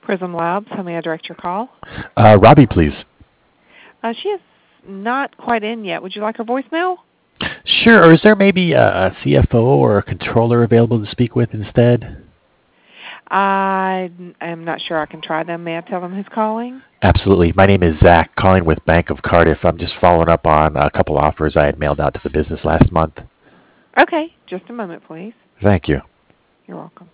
Prism Labs, how may I direct your call? Robbie, please. She is not quite in yet. Would you like her voicemail? Sure, or is there maybe a CFO or a controller available to speak with instead? I am not sure. I can try them. May I tell them who's calling? Absolutely. My name is Zach, calling with Bank of Cardiff. I'm just following up on a couple offers I had mailed out to the business last month. Okay, just a moment, please. Thank you. You're welcome.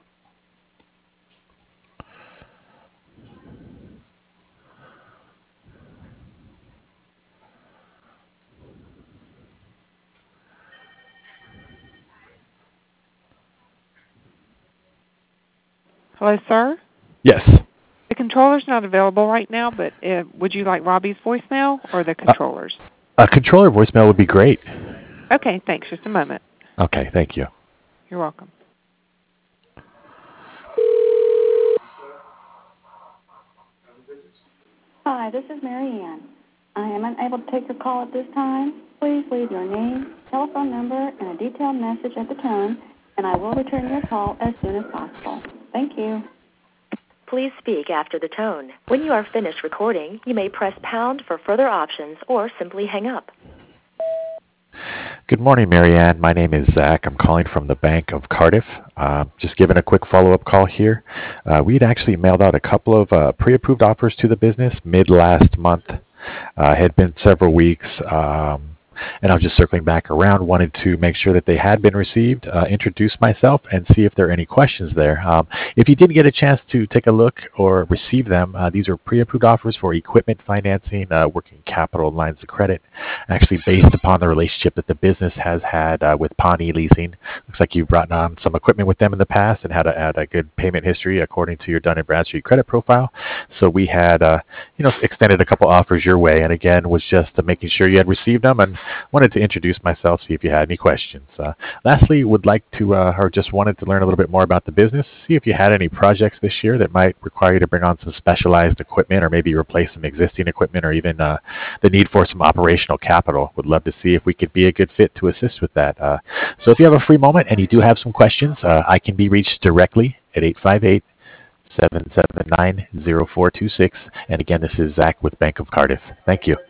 Hello, sir? Yes. The controller's not available right now, but would you like Robbie's voicemail or the controller's? A controller voicemail would be great. Okay, thanks. Just a moment. Okay, thank you. You're welcome. Hi, this is Mary Ann. I am unable to take your call at this time. Please leave your name, telephone number, and a detailed message at the tone, and I will return your call as soon as possible. Thank you. Please speak after the tone. When you are finished recording, you may press pound for further options or simply hang up. Good morning, Marianne. My name is Zach. I'm calling from the Bank of Cardiff. Just giving a quick follow-up call here. We'd actually mailed out a couple of pre-approved offers to the business mid-last month. Had been several weeks, and I was just circling back around. Wanted to make sure that they had been received, introduce myself, and see if there are any questions there. If you didn't get a chance to take a look or receive them, these are pre-approved offers for equipment financing, working capital lines of credit, actually based upon the relationship that the business has had with Pawnee Leasing. Looks like you've brought on some equipment with them in the past and had a good payment history according to your Dun & Bradstreet credit profile. So we had extended a couple offers your way, and again was just making sure you had received them and wanted to introduce myself, see if you had any questions. Lastly, would like to, or just wanted to learn a little bit more about the business, see if you had any projects this year that might require you to bring on some specialized equipment or maybe replace some existing equipment or even the need for some operational capital. Would love to see if we could be a good fit to assist with that. So if you have a free moment and you do have some questions, I can be reached directly at 858-779-0426. And again, this is Zach with Bank of Cardiff. Thank you.